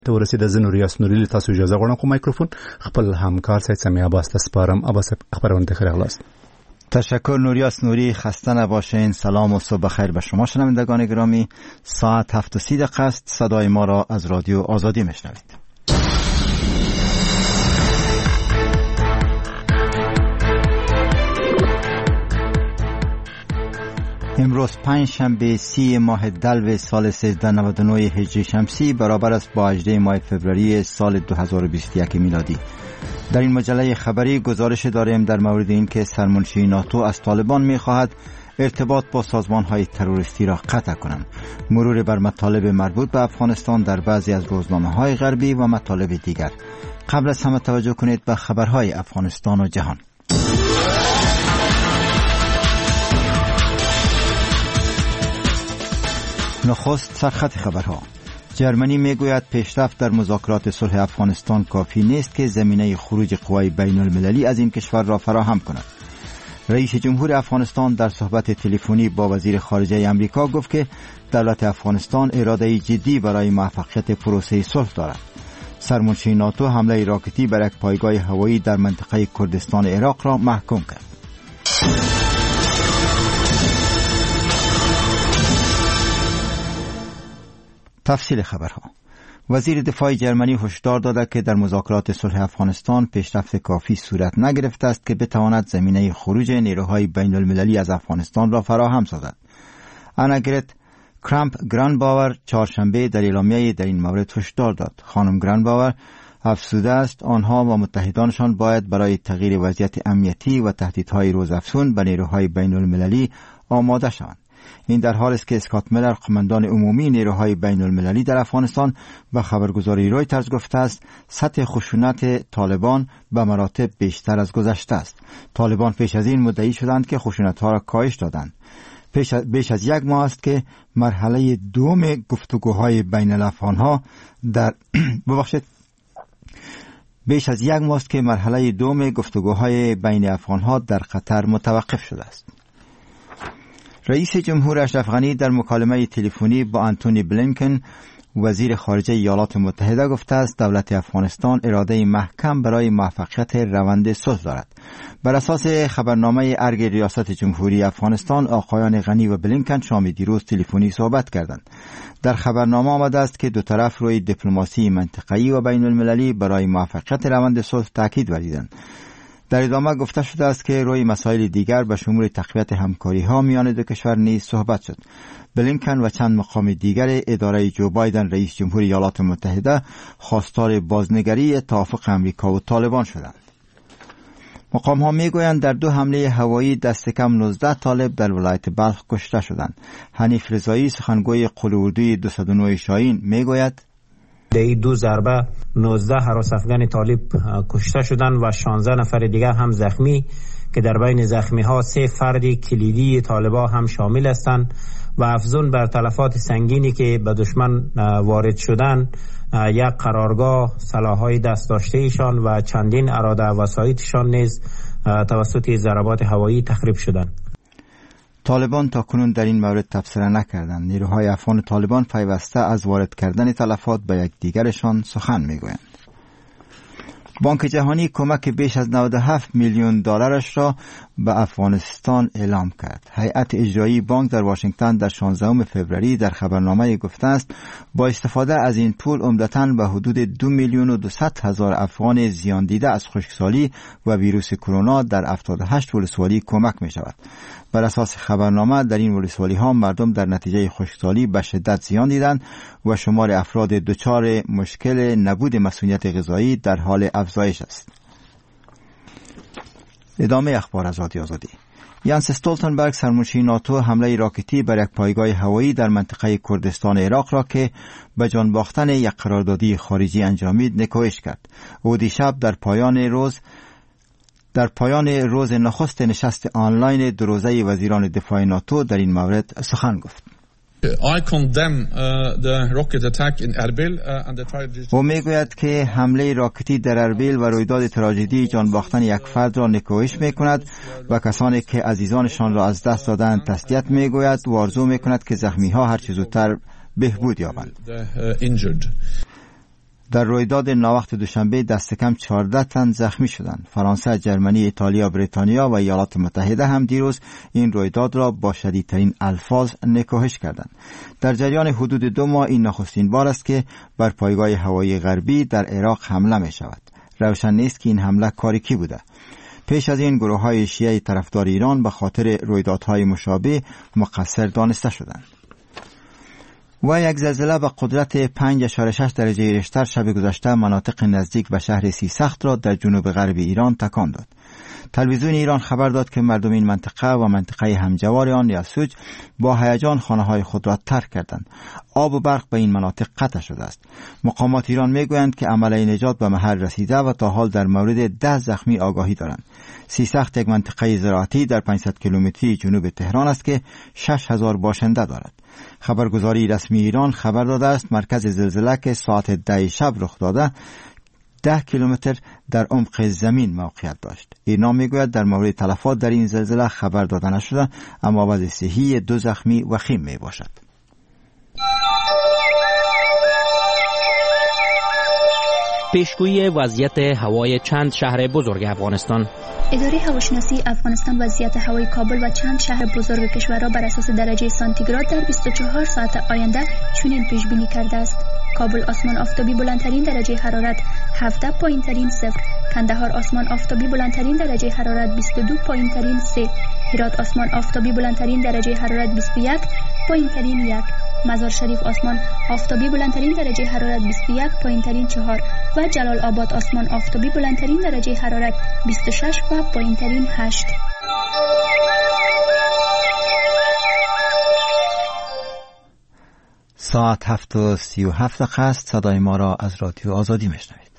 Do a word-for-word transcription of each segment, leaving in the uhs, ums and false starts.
ته ورسېد زه نوریاس نوري له تاسو اجازه غواړم خو مایکروفون خپل همکار سید سمیع عباس ته سپارم. عباس خبرنده خیر اغلاست. تشکر نوریاس نوری، خسته نباشین. سلام و صبح بخیر به شما شنوندگان گرامی. ساعت هفت و سی دقیقه است. صدای ما را از رادیو آزادی میشنوید. امروز پنج شنبه سی ماه دلو سال سیزده نود و نه هجری شمسی برابر است با هجده ماه فوریه سال دو هزار و بیست و یک میلادی. در این مجله خبری گزارش داریم در مورد این که سرمنشی ناتو از طالبان می‌خواهد ارتباط با سازمان‌های تروریستی را قطع کنند. مرور بر مطالب مربوط به افغانستان در بعضی از روزنامه‌های غربی و مطالب دیگر. قبل از همه توجه کنید به خبرهای افغانستان و جهان. نخست سرخط خبرها. جرمنی میگوید پیشرفت در مذاکرات صلح افغانستان کافی نیست که زمینه خروج قوای بین المللی از این کشور را فراهم کند. رئیس جمهور افغانستان در صحبت تلفنی با وزیر خارجه امریکا گفت که دولت افغانستان اراده جدی برای موفقیت پروسه صلح دارد. سرمنشی ناتو حمله راکتی بر یک پایگاه هوایی در منطقه کردستان عراق را محکوم کرد. تفصیل خبرها. وزیر دفاع جرمنی هشدار داده که در مذاکرات صلح افغانستان پیشرفت کافی صورت نگرفته است که بتواند زمینه خروج نیروهای بین المللی از افغانستان را فراهم سازد. آناگرت کرامپ گرانباور چهارشنبه در اعلامیه در این مورد هشدار داد. خانم گرانباور افزوده است آنها و متحدانشان باید برای تغییر وضعیت امنیتی و تهدیدهای روزافزون به نیروهای بین المللی آماده شوند. این در حالی است که اسکات میلر قماندان عمومی نیروهای بین المللی در افغانستان به خبرگزاری رویترز گفته است سطح خشونت طالبان به مراتب بیشتر از گذشته است. طالبان پیش از این مدعی شدند که خشونت‌ها را کاهش دادند. پیش از, بیش از یک ماه است که مرحله دوم گفتگوهای بین الافغان‌ها در ببخشید بیش از یک ماه است که مرحله دوم گفتگوهای بین افغان‌ها در قطر متوقف شده است. رئیس جمهور اشرف غنی در مکالمه تلفنی با آنتونی بلینکن وزیر خارجه ایالات متحده گفته است دولت افغانستان اراده محکم برای موفقیت روند صلح دارد. بر اساس خبرنامه ارگ ریاست جمهوری افغانستان آقایان غنی و بلینکن شام دیروز تلفنی صحبت کردند. در خبرنامه آمده است که دو طرف روی دیپلماسی منطقه‌ای و بین المللی برای موفقیت روند صلح تاکید ورزیدند. در ادامه گفته شده است که روی مسائل دیگر به شمول تقویت همکاری ها میان دو کشور نیز صحبت شد. بلینکن و چند مقام دیگر اداره جو بایدن رئیس جمهور ایالات متحده خواستار بازنگری توافق امریکا و طالبان شدند. مقام ها میگویند در دو حمله هوایی دست کم نوزده طالب در ولایت بلخ کشته شدند. حنیف رضایی سخنگوی قول اردوی دویست و نه شاهین میگوید در این دو ضربه نوزده هراس افغان طالب کشته شدند و شانزده نفر دیگر هم زخمی که در بین زخمی ها سه فرد کلیدی طالبان هم شامل هستند و افزون بر تلفات سنگینی که به دشمن وارد شدند یک قرارگاه، سلاح‌های دست داشته ایشان و چندین اراده وسایطشان نیز توسط ضربات هوایی تخریب شدند. طالبان تا کنون در این مورد تبصره نکردند. نیروهای افغان طالبان پیوسته از وارد کردن تلفات به یکدیگرشان سخن میگویند. بانک جهانی کمک بیش از نود و هفت میلیون دلارش را به افغانستان اعلام کرد. هیئت اجرایی بانک در واشنگتن در شانزدهم فوریه در خبرنامه گفته است با استفاده از این پول عمدتاً به حدود دو میلیون و دویست هزار افغان زیان دیده از خشکسالی و ویروس کرونا در هفتاد و هشت ولسوالی کمک می شود. بر اساس خبرنامه در این ولسوالی ها مردم در نتیجه خشکسالی به شدت زیان دیدند و شمار افراد دچار مشکل نبود مسئولیت غذایی در حال افزایش است. ادامه اخبار از رادیو آزادی. یانس استولتنبرگ سرمنشی ناتو حمله راکتی بر یک پایگاه هوایی در منطقه کردستان عراق را که به جان باختن یک قراردادی خارجی انجامید نکوهش کرد. او دیشب در پایان روز در پایان روز نخست نشست آنلاین دو روزه وزیران دفاع ناتو در این مورد سخن گفت. او میگوید که حمله راکتی در اربیل و رویداد تراژدی جان باختن یک فرد را نکوهش میکند و کسانی که عزیزانشان را از دست دادند تسلیت میگوید و آرزو میکند که زخمی ها هر چه زودتر بهبود یابند. در رویداد ناوقت دوشنبه دست کم چهارده تن زخمی شدند. فرانسه، جرمنی، ایتالیا، بریتانیا و ایالات متحده هم دیروز این رویداد را با شدیدترین الفاظ نکوهش کردند. در جریان حدود دو ماه این نخستین بار است که بر پایگاه هوایی غربی در عراق حمله می شود. روشن نیست که این حمله کار کی بوده. پیش از این گروه های شیعه طرفدار ایران به خاطر رویدادهای مشابه مقصر دانسته شدند. و یک زلزله با قدرت پنج اشاره شش درجه ریشتر شب گذشته مناطق نزدیک به شهر سیسخت را در جنوب غرب ایران تکان داد. تلویزیون ایران خبر داد که مردم این منطقه و منطقه همجوار آن یسوج با هیجان خانه‌های خود را ترک کردند. آب و برق به این مناطق قطع شده است. مقامات ایران میگویند که عملیه نجات به محل رسیده و تا حال در مورد ده زخمی آگاهی دارند. سیسخت یک منطقه زراعتی در پانصد کیلومتری جنوب تهران است که شش هزار باشنده دارد. خبرگزاری رسمی ایران خبر داده است مرکز زلزله که ساعت ده شب رخ داده ده کیلومتر در عمق زمین موقعیت داشت. ایرنا میگوید در مورد تلفات در این زلزله خبر داده نشده، اما وضع صحی دو زخمی وخیم می باشد. پیشگویی وضعیت هوای چند شهر بزرگ افغانستان. اداره هواشناسی افغانستان وضعیت هوای کابل و چند شهر بزرگ کشور را بر اساس درجه سانتیگراد در بیست و چهار ساعت آینده چنین پیش بینی کرده است: کابل آسمان آفتابی بلندترین درجه حرارت هفده، پایینترین صفر. کندهار آسمان آفتابی بلندترین درجه حرارت بیست و دو، پایینترین سه. هرات آسمان آفتابی بلندترین درجه حرارت بیست و یک، پایینترین یک. مزار شریف آسمان آفتابی بلندترین درجه حرارت بیست و یک، پایینترین چهار و جلال آباد آسمان آفتابی بلندترین درجه حرارت بیست و شش و پایینترین هشت. ساعت هفت و سی و هفت دقیقه است. صدای ما را از رادیو آزادی میشنوید.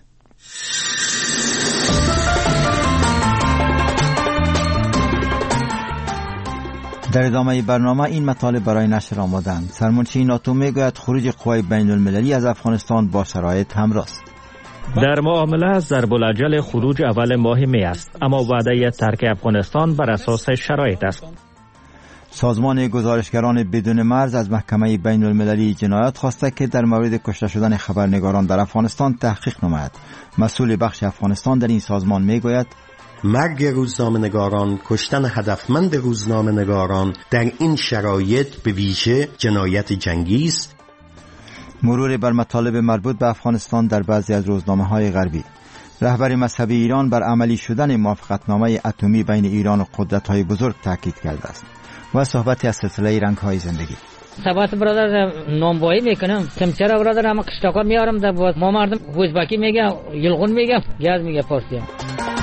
در ادامه برنامه این مطالب برای نشر آمدند. سرمنشی ناتو میگوید خروج قوای بین المللی از افغانستان با شرایط همراه است. در معامله ضرب الاجل خروج اول ماه می است، اما وعده ترک افغانستان بر اساس شرایط است. سازمان گزارشگران بدون مرز از محکمه بین المللی جنایات خواسته که در مورد کشته شدن خبرنگاران در افغانستان تحقیق نماید. مسئول بخش افغانستان در این سازمان میگوید مرگ روزنامه‌نگاران، کشتن هدفمند روزنامه‌نگاران در این شرایط به ویژه جنایت جنگی است. مرور بر مطالب مربوط به افغانستان در بعضی از روزنامه‌های غربی. رهبر مذهبی ایران بر عملی شدن موافقتنامه اتمی بین ایران و قدرت‌های بزرگ تاکید کرده است. و صحبتی از سلسله رنگ‌های زندگی. ثبات برادر نامبایی میکنم، کمچرا برادر هم قشتاقا میارم در باز ما مردم وزبکی میگم، یلغون میگم، گاز میگه پارسی هم.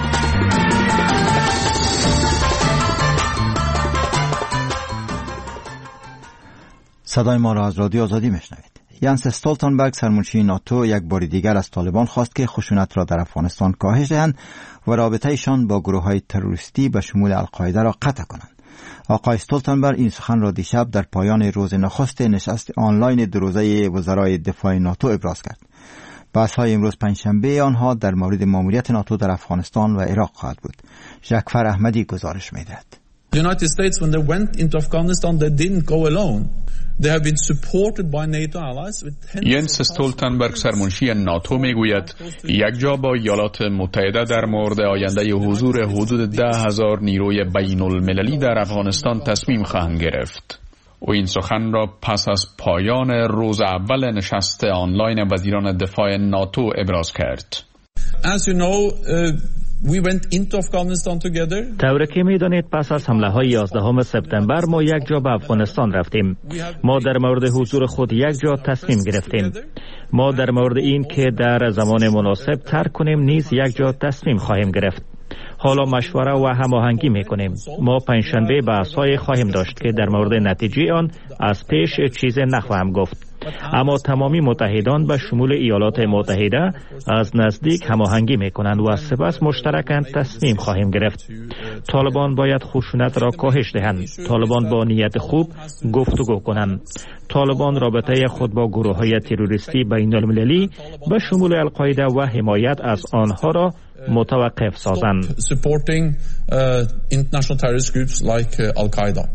صدای ما را از رادیو آزادی میشنوید. ینس استولتنبرگ سرمنشی ناتو یک بار دیگر از طالبان خواست که خشونت را در افغانستان کاهش دهند و رابطه‌شان با گروه‌های تروریستی به شمول القاعده را قطع کنند. آقای استولتنبرگ این سخن را دیشب در پایان روز نخست نشست آنلاین دو روزه وزرای دفاع ناتو ابراز کرد. بحث‌های امروز پنجشنبه آنها در مورد ماموریت ناتو در افغانستان و عراق خواهد بود. ژکفر احمدی گزارش می‌دهد. The United States, when they went into Afghanistan, they didn't go alone. They have been supported by NATO allies with tens ینس استولتنبرگ سرمنشی ناتو میگوید یک جا با ایالات متحده در مورد آینده حضور حدود ده هزار نیروی بین المللی در افغانستان تصمیم خواهند گرفت. او این سخن را پس از پایان روز اول نشست آنلاین وزیران دفاع ناتو ابراز کرد. As you know, uh, we went into Afghanistan together. طوری که می‌دانید پس از حمله های یازدهم سپتامبر ما یک جا به افغانستان رفتیم. ما در مورد حضور خود یک جا تصمیم گرفتیم. ما در مورد این که در زمان مناسب ترک کنیم نیز یک جا تصمیم خواهیم گرفت. حالا مشوره و هماهنگی می‌کنیم. ما پنجشنبه بحث‌های خواهیم داشت که در مورد نتیجه آن از پیش چیز نخواهم گفت. اما تمامی متحدان به شمول ایالات متحده از نزدیک هماهنگی میکنند و سپس مشترکاً تصمیم خواهیم گرفت. طالبان باید خشونت را کاهش دهند. طالبان با نیت خوب گفتگو کنند. طالبان رابطه خود با گروه‌های تروریستی بین المللی به شمول القاعده و حمایت از آنها را متوقف سازند.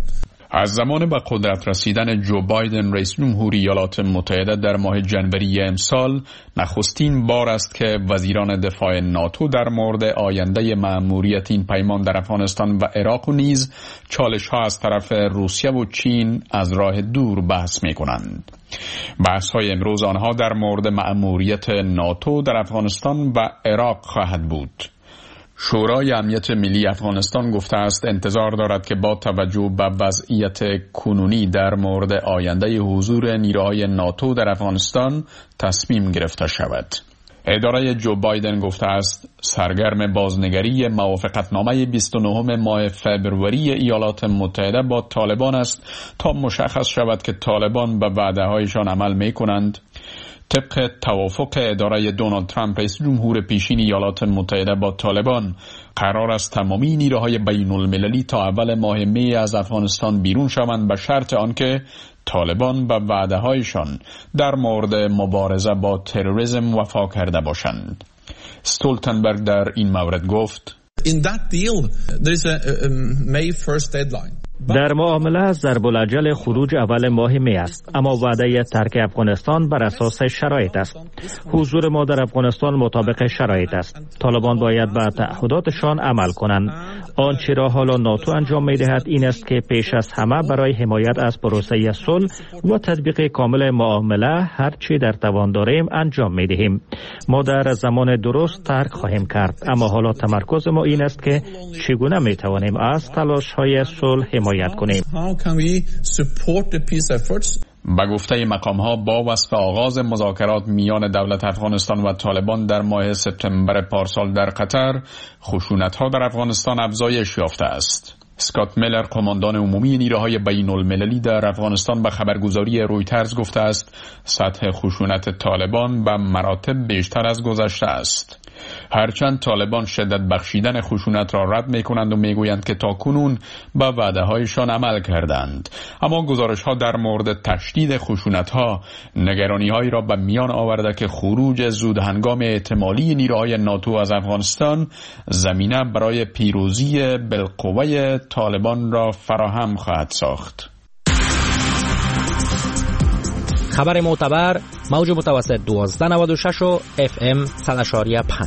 از زمان به قدرت رسیدن جو بایدن رئیس جمهوری ایالات متحده در ماه ژانویه امسال نخستین بار است که وزیران دفاع ناتو در مورد آینده مأموریت این پیمان در افغانستان و عراق و نیز چالش ها از طرف روسیه و چین از راه دور بحث می کنند. بحث های امروز آنها در مورد مأموریت ناتو در افغانستان و عراق خواهد بود. شورای امنیت ملی افغانستان گفته است انتظار دارد که با توجه به وضعیت کنونی در مورد آینده حضور نیروهای ناتو در افغانستان تصمیم گرفته شود. اداره جو بایدن گفته است سرگرم بازنگری موافقتنامه بیست و نهم ماه فوریه ایالات متحده با طالبان است تا مشخص شود که طالبان به وعده‌هایشان عمل می‌کنند. طبق توافق اداره دونالد ترامپ رئیس جمهور پیشین ایالات متحده با طالبان قرار است تمامی نیروهای بین المللی تا اول ماه می از افغانستان بیرون شوند به شرط آنکه طالبان به وعده‌هایشان در مورد مبارزه با تروریسم وفا کرده باشند. استولتنبرگ در این مورد گفت In that deal there is a, a May first deadline. در معامله ضرب الاجل خروج اول ماه می است، اما وعده ترک افغانستان بر اساس شرایط است. حضور ما در افغانستان مطابق شرایط است. طالبان باید به تعهداتشان عمل کنند. آنچه را حالا ناتو انجام می دهد این است که پیش از همه برای حمایت از پروسه صلح و تطبیق کامل معامله هر چی در توان داریم انجام می دهیم. ما در زمان درست ترک خواهیم کرد، اما حالا تمرکز ما این است که چگونه می توانیم از تلاش های صلح حمایت کنیم. به گفته مقام ها با وصف آغاز مذاکرات میان دولت افغانستان و طالبان در ماه سپتامبر پارسال در قطر، خشونت ها در افغانستان افزایش یافته است. اسکات میلر قماندان عمومی نیروهای بین المللی در افغانستان به خبرگزاری رویترز گفته است سطح خشونت طالبان به مراتب بیشتر از گذشته است. هرچند طالبان شدت بخشیدن خشونت را رد می کنند و می گویند که تاکنون به وعده هایشان عمل کردند، اما گزارش ها در مورد تشدید خشونت ها نگرانی هایی را به میان آورده که خروج زود هنگام احتمالی نیروهای ناتو از افغانستان زمینه برای پیروزی بالقوه طالبان را فراهم خواهد ساخت. خبر معتبر موج متوسط دوازده نود و شش و اف ام صد و پنج.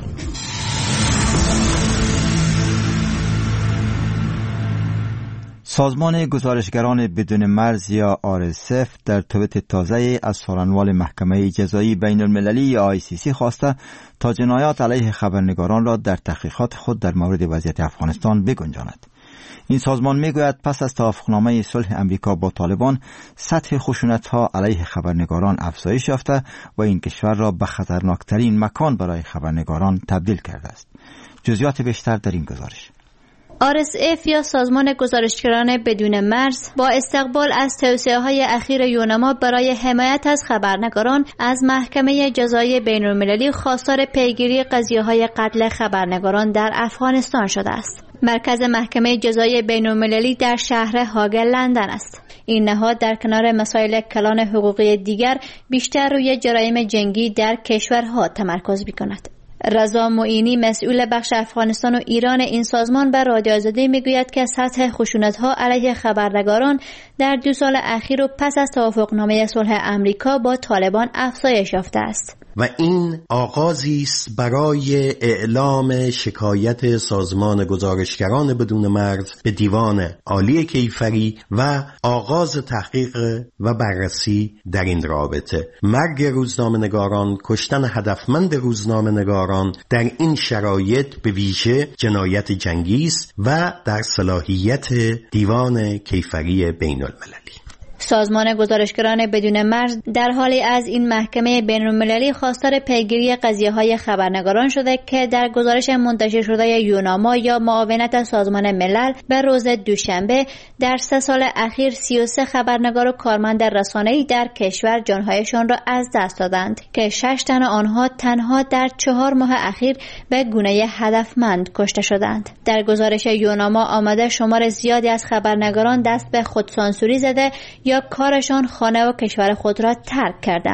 سازمان گزارشگران بدون مرز یا آر اس اف در توییت تازه از سخنران محکمه جزایی بین المللی یا آی سی سی خواسته تا جنایات علیه خبرنگاران را در تحقیقات خود در مورد وضعیت افغانستان بگنجاند. این سازمان میگوید پس از توافقنامه صلح امریکا با طالبان سطح خشونت‌ها علیه خبرنگاران افزایش یافته و این کشور را به خطرناکترین مکان برای خبرنگاران تبدیل کرده است. جزئیات بیشتر در این گزارش. آر اس اف یا سازمان گزارشگران بدون مرز با استقبال از توصیه‌های اخیر یونما برای حمایت از خبرنگاران از محکمه جزایی بین‌المللی خواستار پیگیری قضیه‌های قتل خبرنگاران در افغانستان شده است. مرکز محکمه جزایی بین‌المللی در شهر هاگ لندن است. این نهاد در کنار مسائل کلان حقوقی دیگر بیشتر روی جرایم جنگی در کشورها تمرکز می‌کند. رضا معینی مسئول بخش افغانستان و ایران این سازمان به رادیو آزادی میگوید که سطح خشونت‌ها علیه خبرنگاران در دو سال اخیر و پس از توافقنامه صلح امریکا با طالبان افزایش یافته است. و این آغازی است برای اعلام شکایت سازمان گزارشگران بدون مرز به دیوان عالی کیفری و آغاز تحقیق و بررسی در این رابطه. مرگ روزنامه‌نگاران، کشتن هدفمند روزنامه‌نگاران در این شرایط به ویژه جنایت جنگی است و در صلاحیت دیوان کیفری بین المللی. سازمان گزارشگران بدون مرز در حالی از این محکمه بین‌المللی خواستار پیگیری قضیه‌های خبرنگاران شده که در گزارش منتشر شده یوناما یا معاونت سازمان ملل به روز دوشنبه در سه سال اخیر سی و سه خبرنگار و کارمند رسانه‌ای در کشور جانهایشان را از دست دادند که شش تن آنها تنها در چهار ماه اخیر به گونه هدفمند کشته شدند. در گزارش یوناما آمده شمار زیادی از خبرنگاران دست به خودسانسوری زده یا کارشان خانه و کشور خود را ترک کردند.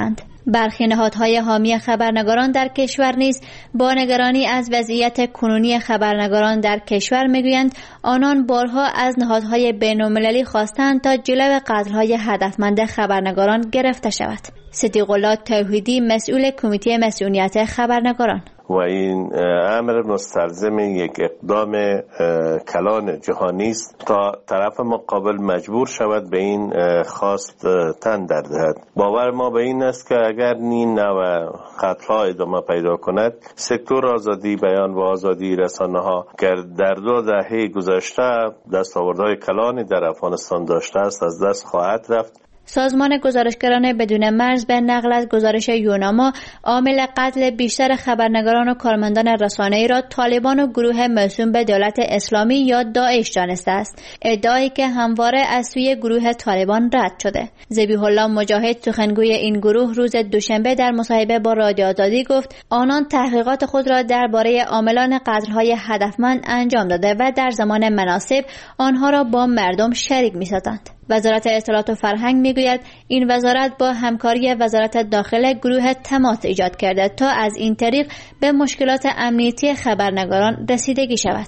برخی نهادهای حامی خبرنگاران در کشور نیز با نگرانی از وضعیت کنونی خبرنگاران در کشور میگویند آنان بارها از نهادهای بین‌المللی خواستند تا جلو قتل‌های هدفمند خبرنگاران گرفته شود. صدیق الله توحیدی مسئول کمیته مسئولیت خبرنگاران: و این امر مستلزم یک اقدام کلان جهانی است تا طرف مقابل مجبور شود به این خواست تن در دهد. باور ما به این است که اگر این نوع قتل‌ها ادامه پیدا کند، سکتور آزادی بیان و آزادی رسانه‌ها که در دو دهه گذشته دستاوردهای کلانی در افغانستان داشته است از دست خواهد رفت. سازمان گزارشگران بدون مرز به نقل از گزارش یوناما عامل قتل بیشتر خبرنگاران و کارمندان رسانه‌ای را طالبان و گروه موسوم به دولت اسلامی یا داعش دانسته است، ادعایی که همواره از سوی گروه طالبان رد شده. ذبیح الله مجاهد سخنگوی این گروه روز دوشنبه در مصاحبه با رادیو آزادی گفت آنان تحقیقات خود را درباره عاملان قتل‌های هدفمند انجام داده و در زمان مناسب آنها را با مردم شریک می‌سازند. وزارت اطلاعات و فرهنگ میگوید این وزارت با همکاری وزارت داخله گروه تماس ایجاد کرده تا از این طریق به مشکلات امنیتی خبرنگاران رسیدگی شود.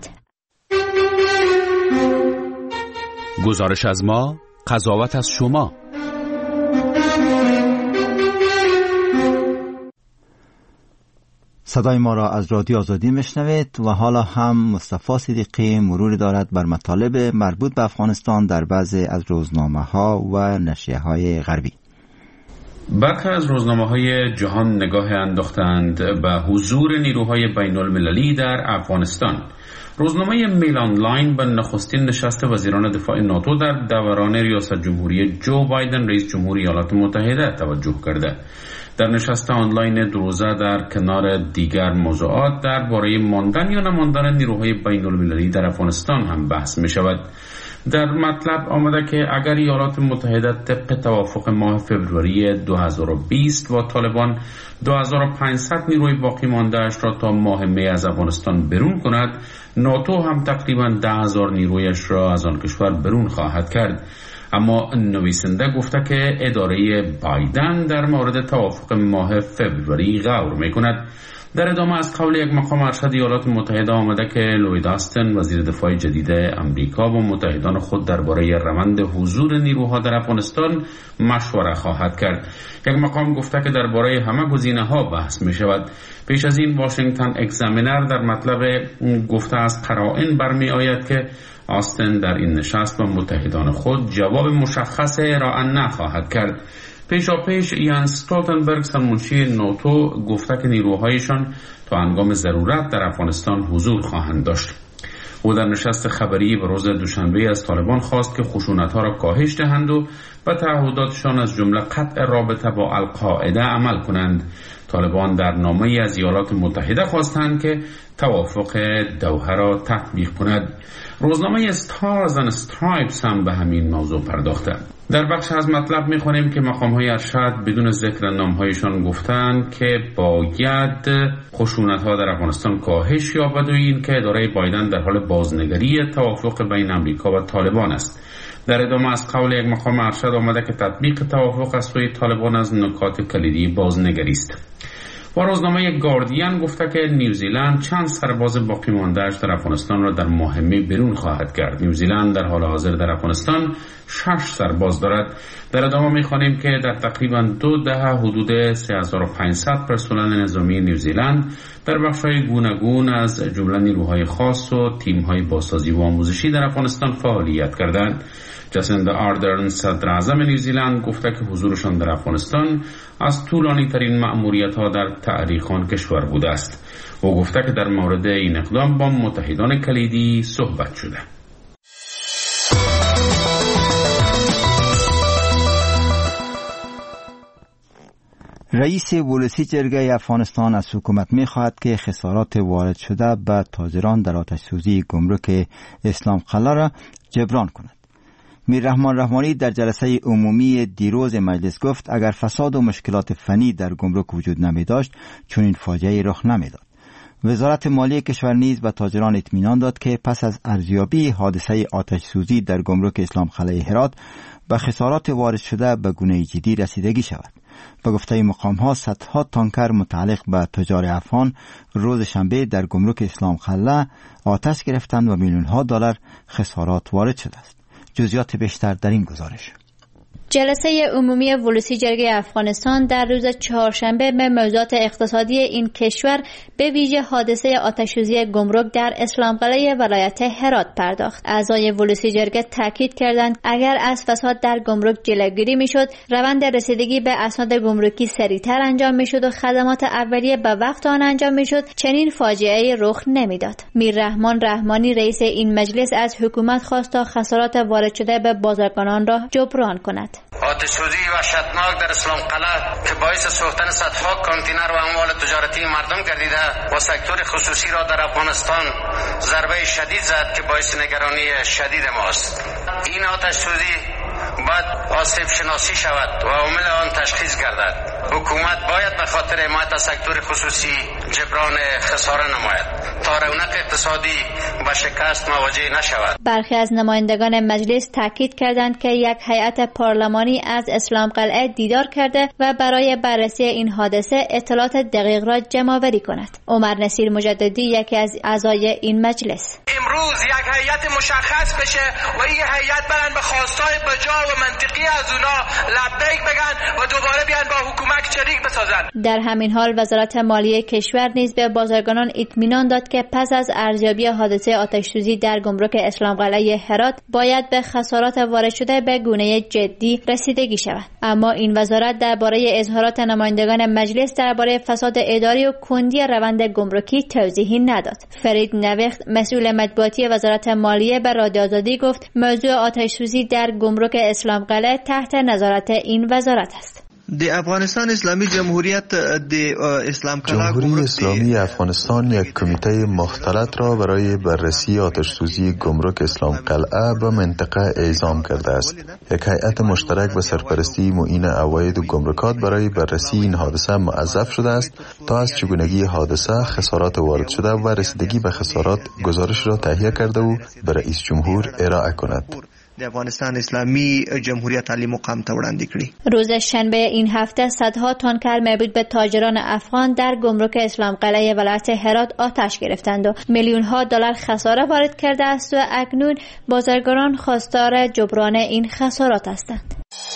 گزارش از ما، قضاوت از شما. صدای ما را از رادیو آزادی میشنوید و حالا هم مصطفی صدیقی مرور دارد بر مطالب مربوط به افغانستان در بعضی از روزنامه ها و نشریه های غربی. برخی از روزنامه های جهان نگاه انداختند به حضور نیروهای بین المللی در افغانستان. روزنامه میل آنلاین به نخستین نشست وزیران دفاع ناتو در دوران ریاست جمهوری جو بایدن رئیس جمهور ایالات متحده توجه کرده. در نشست آنلاین دو روزه در کنار دیگر موضوعات درباره ماندن یا نماندن نیروهای بین المللی در افغانستان هم بحث می شود. در مطلب آمده که اگر ایالات متحده طبق توافق ماه فوریه دو هزار و بیست با طالبان دو هزار و پانصد نیروی باقی مانده اش را تا ماه می از افغانستان برون کند، ناتو هم تقریبا ده هزار نیرویش را از آن کشور برون خواهد کرد. اما نویسنده گفته که اداره بایدن در مورد توافق ماه فوریه غور می کند. در ادامه از قول یک مقام ارشد ایالات متحده آمده که لوید آستن وزیر دفاع جدید امریکا با متحدان خود درباره روند حضور نیروها در افغانستان مشوره خواهد کرد. یک مقام گفته که درباره همه گزینه‌ها بحث می شود. پیش از این واشنگتن اگزامینر در مطلب گفته از قرائن برمی آید که آستن در این نشست با متحدان خود جواب مشخص ارائه نخواهد کرد. پیشا پیش یان ستولتنبرگ سرمنشی ناتو گفته که نیروهایشان تا هنگام ضرورت در افغانستان حضور خواهند داشت. او در نشست خبری به روز دوشنبه از طالبان خواست که خشونت‌ها را کاهش دهند و به تعهداتشان از جمله قطع رابطه با القاعده عمل کنند. طالبان در نامه‌ای از ایالات متحده خواستند که توافق دوحه را تطبیق کند. روزنامه استارز اند استرایپس هم به همین موضوع پرداخته. در بخش از مطلب می‌خوانیم که مقام‌های ارشد بدون ذکر نام‌هایشان گفتند که باید خشونت‌ها در افغانستان کاهش یابد و این که اداره بایدن در حال بازنگری توافق بین امریکا و طالبان است. در ادامه از قول یک مقام ارشد آمده که تطبیق توافق از سوی طالبان از نکات کلیدی بازنگری است. و روزنامه گاردین گفته که نیوزیلند چند سرباز باقی مانده‌اش در افغانستان را در ماه می برون خواهد کرد. نیوزیلند در حال حاضر در افغانستان شش سرباز دارد. در ادامه می‌خوانیم که در تقریباً دو دهه حدود سه هزار و پانصد پرسنل نظامی نیوزیلند در بخش‌های گوناگون از جمله نیروهای خاص و تیم‌های بازسازی و آموزشی در افغانستان فعالیت کردند. جاسیندا آردرن صدر اعظم نیوزیلند گفته که حضورشان در افغانستان از طولانی ترین مأموریت‌ها در تاریخ آن کشور بوده است. او گفته که در مورد این اقدام با متحدان کلیدی صحبت شده. رئیس ولسی جرگه افغانستان از حکومت می خواهد که خسارات وارد شده به تاجران در آتش سوزی گمرک اسلام قلعه را جبران کند. میر رحمان رحمانی در جلسه عمومی دیروز مجلس گفت اگر فساد و مشکلات فنی در گمرک وجود نمی داشت چنین فاجعه‌ای رخ نمی داد. وزارت مالی کشور نیز به تاجران اطمینان داد که پس از ارزیابی حادثه آتش سوزی در گمرک اسلام قلعه هرات به خسارات وارد شده به گونه جدی رسیدگی شود. به گفته مقام ها صدها تانکر متعلق به تجار افغان روز شنبه در گمرک اسلام قلعه آتش گرفتند و میلیون ها دلار خسارات وارد شده است. جزئیات بیشتر در این گزارش. جلسه عمومی ولوسی جرگه افغانستان در روز چهارشنبه به موضوعات اقتصادی این کشور به ویژه حادثه آتش‌سوزی گمرک در اسلام قلعه ولایت هرات پرداخت. اعضای ولوسی جرگه تاکید کردند اگر از فساد در گمرک جلوگیری میشد، روند رسیدگی به اسناد گمرکی سریعتر انجام میشد و خدمات اولیه به وقت آن انجام میشد، چنین فاجعه‌ای رخ نمیداد. میررحمان رحمانی رئیس این مجلس از حکومت خواست تا خسارات وارد شده به بازرگانان را جبران کند. آتش‌سوزی وحشتناک در اسلام قلعه که باعث سوختن صدها کانتینر و اموال تجارتی مردم گردیده و سکتور خصوصی را در افغانستان ضربه شدید زد که باعث نگرانی شدید ماست. این آتش‌سوزی باید آسیب شناسی شود و عامل آن تشخیص گردد. حکومت باید به خاطر حمایت از سکتور خصوصی جبران خساره نماید تا رونق اقتصادی با شکست مواجه نشود. برخی از نمایندگان مجلس تاکید کردند که یک هیئت پارلمانی از اسلام قلعه دیدار کرده و برای بررسی این حادثه اطلاعات دقیق را جمع‌آوری کند. عمر نصیر مجددی یکی از اعضای این مجلس: امروز یک هیئت مشخص بشه و این هیئت برن به خواستای بجا و منطقی از اونا لبیک بگن و دوباره بیان با حکومت شریک بسازن. در همین حال وزارت مالیه کشور نیز به بازرگانان اطمینان داد که پس از ارزیابی حادثه آتش‌سوزی در گمرک اسلام قلعه هرات باید به خسارات وارد شده به گونه جدی رسیدگی شود. اما این وزارت درباره اظهارات نمایندگان مجلس درباره فساد اداری و کندی روند گمرکی توضیحی نداد. فرید نوخت مسئول مطبوعاتی وزارت مالیه به رادیو آزادی گفت موضوع آتش‌سوزی در گمرک اسلام قلعه تحت نظارت این وزارت است. د افغانستان اسلامی جمهوریت د اسلام قلعه جمهوری اسلامی افغانستان یک کمیته مختلط را برای بررسی آتش‌سوزی گمرک اسلام قلعه به منطقه اعزام کرده است. یک هیئت مشترک به سرپرستی معین عواید و گمرکات برای بررسی این حادثه موظف شده است تا از چگونگی حادثه، خسارات وارد شده و رسیدگی به خسارات گزارش را تهیه کرده و به رئیس جمهور ارائه کند. د افغانستان اسلامی جمهوریت عالی مقام ته وړاندې کړي. روز شنبه این هفته صدها تانکر مربوط به تاجران افغان در گمرک اسلام قلعه ولایت هرات آتش گرفتند و میلیون ها دلار خساره وارد کرده است و اکنون بازرگانان خواستار جبران این خسارات هستند.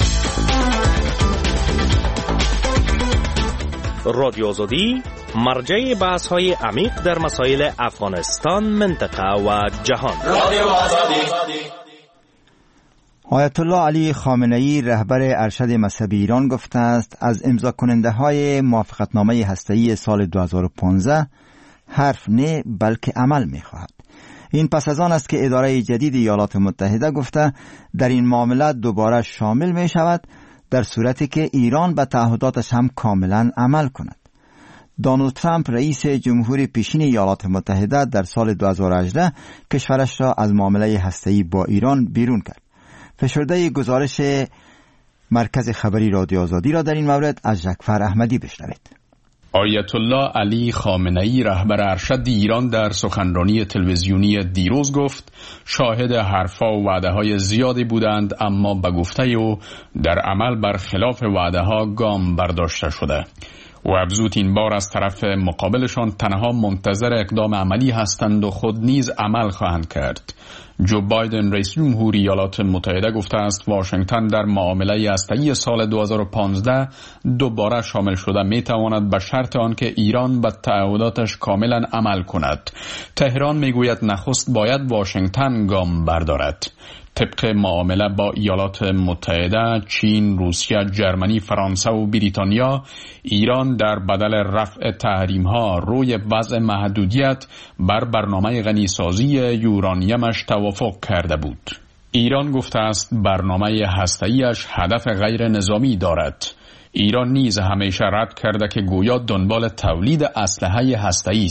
رادیو آزادی مرجع بحث های عمیق در مسائل افغانستان، منطقه و جهان. رادیو آزادی. آیت الله علی خامنه ای رهبر ارشد مذهبی ایران گفته است از امضا کننده های موافقتنامه هسته‌ای سال دو هزار و پانزده حرف نه بلکه عمل می خواهد. این پس از آن است که اداره جدید ایالات متحده گفته در این معاملات دوباره شامل می شود در صورتی که ایران به تعهداتش هم کاملا عمل کند. دونالد ترامپ رئیس جمهوری پیشین ایالات متحده در سال دو هزار و هجده کشورش را از معامله هسته‌ای با ایران بیرون کرد. فشرده گزارش مرکز خبری رادیو آزادی را در این مورد از جعفر احمدی بشنوید. آیت الله علی خامنه ای رهبر ارشد ایران در سخنرانی تلویزیونی دیروز گفت شاهد حرفا و وعده های زیادی بودند، اما به گفته او در عمل برخلاف وعده ها گام برداشته شده. و افزود این بار از طرف مقابلشان تنها منتظر اقدام عملی هستند و خود نیز عمل خواهند کرد. جو بایدن رئیس جمهوری ایالات متحده گفته است واشنگتن در معامله هسته‌ای سال دو هزار و پانزده دوباره شامل شده می تواند به شرط آنکه ایران به تعهداتش کاملا عمل کند. تهران می گوید نخست باید واشنگتن گام بردارد. طبق معامله با ایالات متحده، چین، روسیه، جرمنی، فرانسه و بریتانیا، ایران در بدل رفع تحریم‌ها روی وضع محدودیت بر برنامه غنیسازی یورانیمش توافق کرده بود. ایران گفته است برنامه هسته‌ایش هدف غیر نظامی دارد. ایران نیز همیشه رد کرده که گویا دنبال تولید اسلحه هسته‌ای است.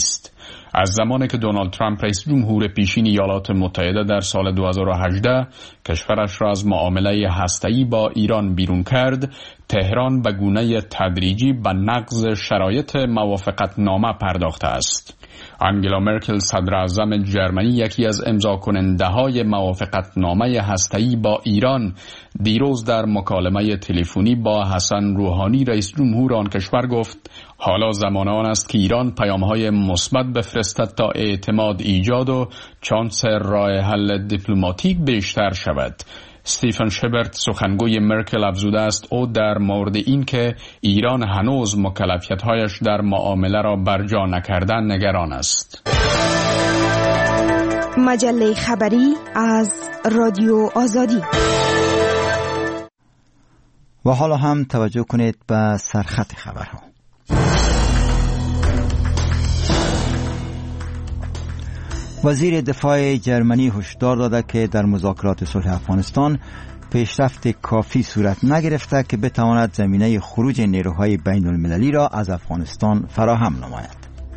از زمانی که دونالد ترامپ رئیس جمهور پیشین ایالات متحده در سال دو هزار و هجده کشورش را از معامله هسته‌ای با ایران بیرون کرد، تهران به گونه تدریجی به نقض شرایط موافقت نامه پرداخته است. آنگلا مرکل صدر اعظم جرمنی، یکی از امضا کننده های موافقت نامه هسته‌ای با ایران، دیروز در مکالمه تلفنی با حسن روحانی رئیس جمهور آن کشور گفت حالا زمان آن است که ایران پیام‌های مثبت بفرستد تا اعتماد ایجاد و چانس راه حل دیپلماتیک بیشتر شود. استیفن شبرت سخنگوی مرکل افزوده است او در مورد این که ایران هنوز مکلفیت‌هایش در معامله را برجا نکردن نگران است. مجله خبری از رادیو آزادی. و حالا هم توجه کنید به سرخط خبرها. وزیر دفاع جرمنی هشدار داده که در مذاکرات صلح افغانستان پیشرفت کافی صورت نگرفته که بتواند زمینه خروج نیروهای بین المللی را از افغانستان فراهم نماید.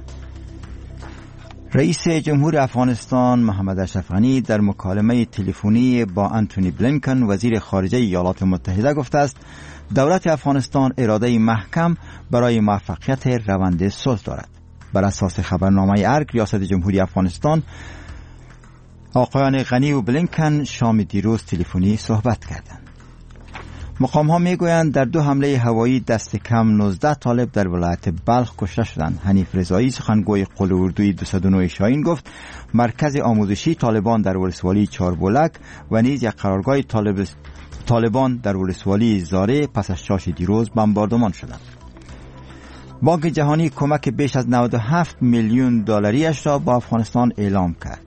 رئیس جمهور افغانستان محمد اشرف غنی در مکالمه تلفنی با انتونی بلینکن وزیر خارجه ایالات متحده گفته است دولت افغانستان اراده محکم برای موفقیت روند صلح دارد. بر اساس خبرنامه ارگ ریاست جمهوری افغانستان آقایان غنی و بلینکن شام دیروز تلفنی صحبت کردند. مقام ها می گویند در دو حمله هوایی دست کم نوزده طالب در ولایت بلخ کشته شدند. حنیف رضایی سخنگوی قل اردوی دویست و نه شاهین گفت مرکز آموزشی طالبان در ولسوالی چاربولک و نیز یک قرارگاه طالب طالبان در ولسوالی زاره پس از شاش دیروز بمباردمان شدند. بانک جهانی کمک بیش از نود و هفت میلیون دلاریش را با افغانستان اعلام کرد.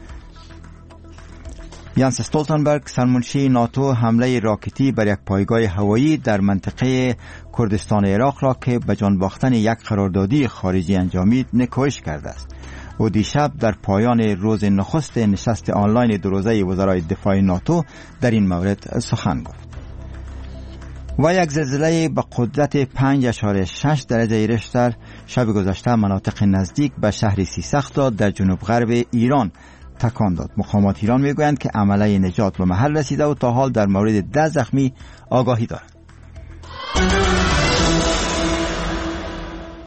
یانس استولتنبرگ سرمنشی ناتو حمله راکتی بر یک پایگاه هوایی در منطقه کردستان عراق را که به جان باختن یک قراردادی خارجی انجامید نکوهش کرده است. او دیشب در پایان روز نخست نشست آنلاین دو روزه وزرای دفاع ناتو در این مورد سخن گفت. و یک زلزله به قدرت پنج اشاره شش درجه ریشتر شب گذشته مناطق نزدیک به شهر سیسخت را در جنوب غرب ایران تکان داد. مقامات ایران میگویند که عمله نجات به محل رسیده و تا حال در مورد ده زخمی آگاهی دارد.